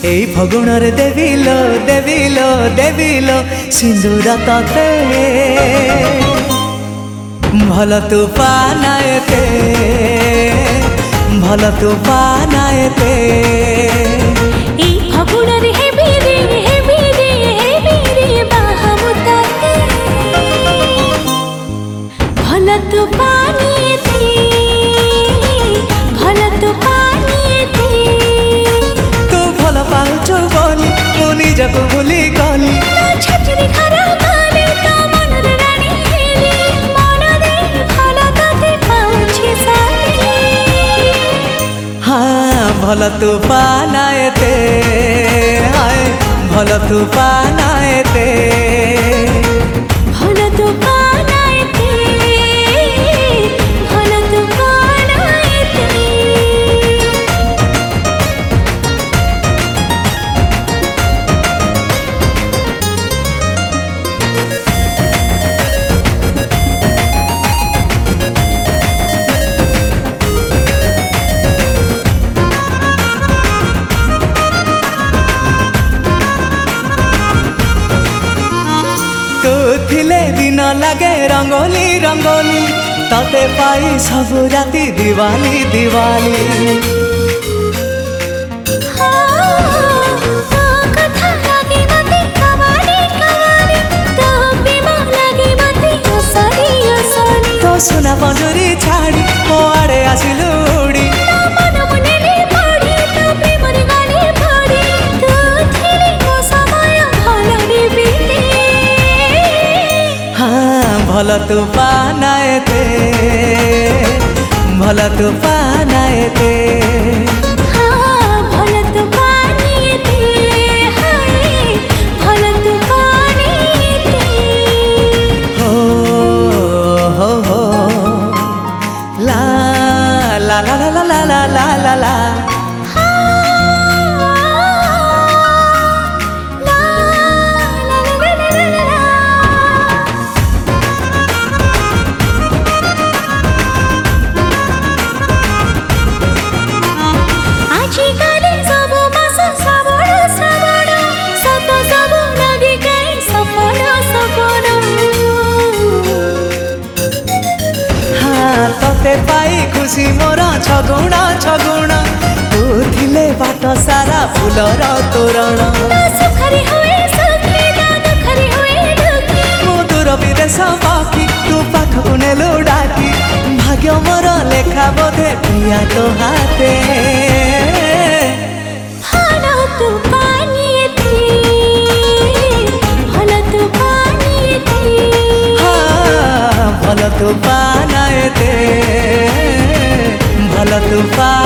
এই ফগুণরে দেবিলো দেবিলো দেবিলো সিন্দুর ততে ভাল তু পানায়েতে ভাল তু পানায়েতে এই ফগুণরে হেবি রে বাহামু ততে ভাল তু পানিয়েতে ভাল তু পানিয়েতে তু ভাল পাউଛୁ বলি মু নিজକୁ ভুলি গলি ଛାତିରେ ଖରା ମାଲେ ତୋ ମନରେ ରାଣୀ ହେଲି ମନ ଦେଇ ଭଲ ତତେ ପାଉଛି ସାଥୀ हाँ भल तू पानाएते हाय भल तू पानाएते ଭଲ ତୁ ପାନାଏତେ ଭଲ ତୁ ପାନାଏତେ तू थिले दिन लगे रंगोली रंगोली तते पाई सब राती दिवाली दिवाली ତୋ କଥା ଲାଗେ ମତେ କବାଲି କବାଲି ତୋ ପ୍ରେମ ଲାଗେ ମତେ ଅସଲି ଅସଲି तो सुना पंजुरी छाड़ी मो आड़े आसिलु उड़ी ତୋ ମନ ମନେରେ ପଡ଼ି ତୋ ପ୍ରେମରେ ଗଲେ ପଡ଼ି ତୁ ଥିଲେ ମୋ ସମୟ ଭଲରେ ବିତେ हाँ भल तू पानाएते भल तू पानाएते ଭଲ ତୁ ପାନିଏତେ ହାୟ ଭଲ ତୁ ପାନିଏତେ हो हो ला ला ला ला ला ला ला ला ला ଆଜିକାଲି ସବୁ ମାସ ଶ୍ରାବଣ ଶ୍ରାବଣ ସତ ସବୁ ଲାଗେ କାଇଁ ସପନ ସପନ हाँ तते पाई खुशी मोर छगुणा छगुणा तू थिले बाट सारा फुलर तोरण ତୋ ସୁଖରେ ହୁଏ ସୁଖୀ ତୋ ଦୁଃଖରେ ହୁଏ ଦୁଃଖୀ मो दूर विदेश पाखी तू पाखକୁ ନେଲୁ ଡାକି ଭାଗ୍ୟ ମୋର ଲେଖା ବୋଧେ ପ୍ରିୟା ତୋ ହାତେ ଭଲ ତୁ ପାନିଏତେ ଭଲ ତୁ ପାନିଏତେ हाँ भल तू पानाएते भल तू पा